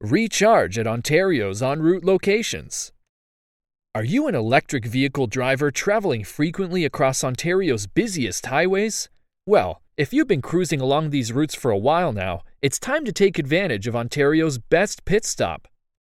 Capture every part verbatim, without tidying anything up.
Recharge at Ontario's en route locations. Are you an electric vehicle driver traveling frequently across Ontario's busiest highways? Well, if you've been cruising along these routes for a while now, it's time to take advantage of Ontario's best pit stop.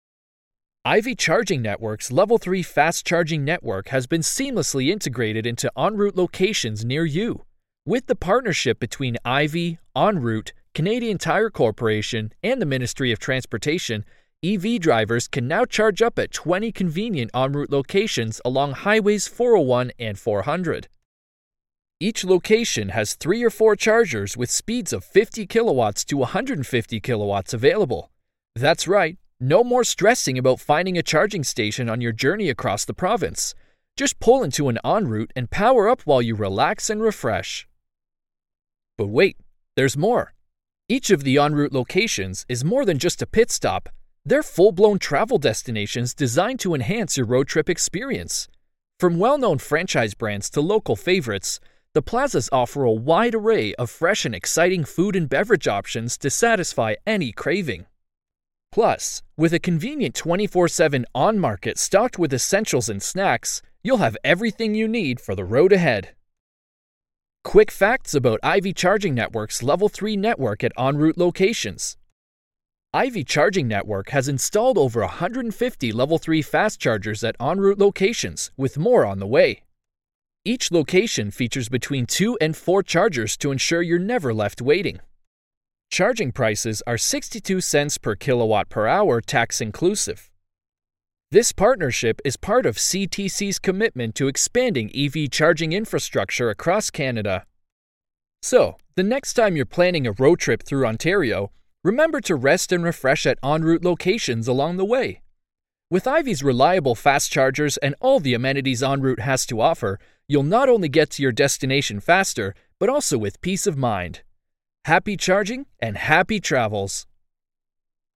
I V Charging Network's Level three fast charging network has been seamlessly integrated into en route locations near you. With the partnership between I V, En route, Canadian Tire Corporation, and the Ministry of Transportation, E V drivers can now charge up at twenty convenient en route locations along highways four oh one and four hundred. Each location has three or four chargers with speeds of fifty kilowatts to one hundred fifty kilowatts available. That's right, no more stressing about finding a charging station on your journey across the province. Just pull into an en route and power up while you relax and refresh. But wait, there's more. Each of the en route locations is more than just a pit stop. They're full-blown travel destinations designed to enhance your road trip experience. From well-known franchise brands to local favorites, the plazas offer a wide array of fresh and exciting food and beverage options to satisfy any craving. Plus, with a convenient twenty-four seven on-market stocked with essentials and snacks, you'll have everything you need for the road ahead. Quick facts about I V Charging Network's Level three network at en route locations. I V Charging Network has installed over one hundred fifty Level three fast chargers at en route locations, with more on the way. Each location features between two and four chargers to ensure you're never left waiting. Charging prices are sixty-two cents per kilowatt per hour, tax inclusive. This partnership is part of C T C's commitment to expanding E V charging infrastructure across Canada. So, the next time you're planning a road trip through Ontario, remember to rest and refresh at en route locations along the way. With I V's reliable fast chargers and all the amenities en route has to offer, you'll not only get to your destination faster, but also with peace of mind. Happy charging and happy travels!